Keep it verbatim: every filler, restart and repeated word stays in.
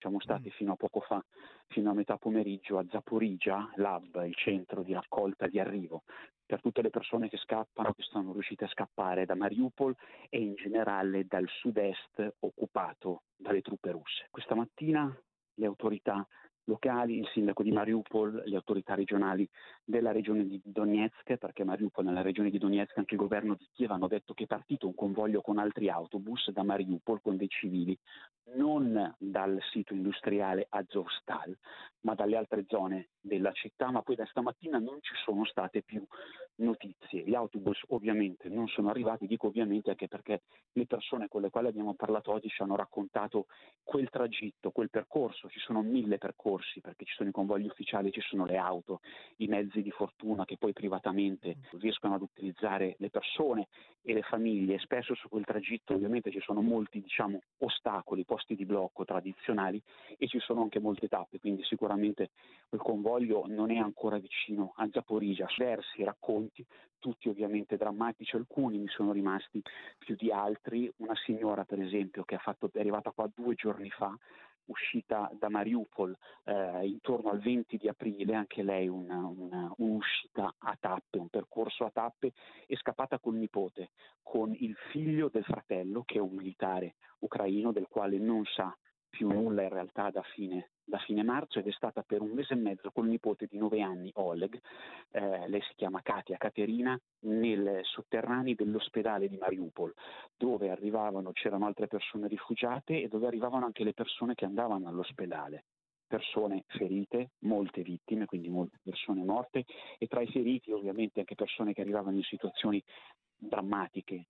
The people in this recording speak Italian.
siamo stati fino a poco fa, fino a metà pomeriggio, a Zaporizhzhia, l'hub, il centro di raccolta di arrivo per tutte le persone che scappano, che sono riuscite a scappare da Mariupol e in generale dal sud-est occupato dalle truppe russe. Questa mattina le autorità locali, il sindaco di Mariupol, le autorità regionali della regione di Donetsk, perché Mariupol nella regione di Donetsk, anche il governo di Kiev hanno detto che è partito un convoglio con altri autobus da Mariupol con dei civili, non dal sito industriale Azovstal, ma dalle altre zone della città, ma poi da stamattina non ci sono state più notizie. Gli autobus ovviamente non sono arrivati, dico ovviamente anche perché le persone con le quali abbiamo parlato oggi ci hanno raccontato quel tragitto, quel percorso, ci sono mille percorsi perché ci sono i convogli ufficiali, ci sono le auto, i mezzi di fortuna che poi privatamente riescono ad utilizzare le persone e le famiglie. Spesso su quel tragitto ovviamente ci sono molti, diciamo, ostacoli, posti di blocco tradizionali e ci sono anche molte tappe, quindi sicuramente quel convoglio non è ancora vicino a Zaporizhzhia. Diversi racconti, tutti ovviamente drammatici, alcuni mi sono rimasti più di altri. Una signora per esempio che ha fatto, è arrivata qua due giorni fa, uscita da Mariupol eh, intorno al venti di aprile, anche lei una, una, un'uscita a tappe, un percorso a tappe, è scappata col nipote, con il figlio del fratello che è un militare ucraino del quale non sa più nulla in realtà da fine, da fine marzo, ed è stata per un mese e mezzo col nipote di nove anni, Oleg, eh, lei si chiama Katia Caterina, nel sotterranei dell'ospedale di Mariupol, dove arrivavano, c'erano altre persone rifugiate e dove arrivavano anche le persone che andavano all'ospedale. Persone ferite, molte vittime, quindi molte persone morte, e tra i feriti ovviamente anche persone che arrivavano in situazioni drammatiche,